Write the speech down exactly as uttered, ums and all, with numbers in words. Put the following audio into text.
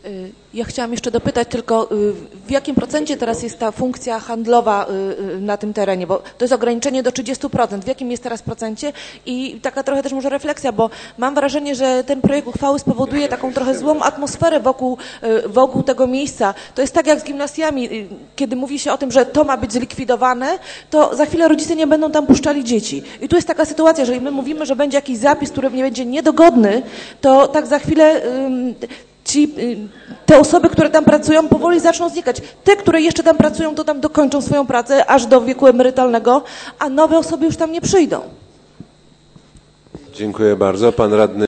Ja chciałam jeszcze dopytać tylko, w jakim procencie teraz jest ta funkcja handlowa na tym terenie, bo to jest ograniczenie do trzydziestu procent. W jakim jest teraz procencie? I taka trochę też może refleksja, bo mam wrażenie, że ten projekt uchwały spowoduje taką trochę złą atmosferę wokół, wokół tego miejsca. To jest tak jak z gimnazjami, kiedy mówi się o tym, że to ma być zlikwidowane, to za chwilę rodzice nie będą tam puszczali dzieci. I tu jest taka sytuacja, jeżeli my mówimy, że będzie jakiś zapis, który nie będzie niedogodny, to tak za chwilę ci, te osoby, które tam pracują, powoli zaczną znikać. Te, które jeszcze tam pracują, to tam dokończą swoją pracę aż do wieku emerytalnego, a nowe osoby już tam nie przyjdą. Dziękuję bardzo. Pan radny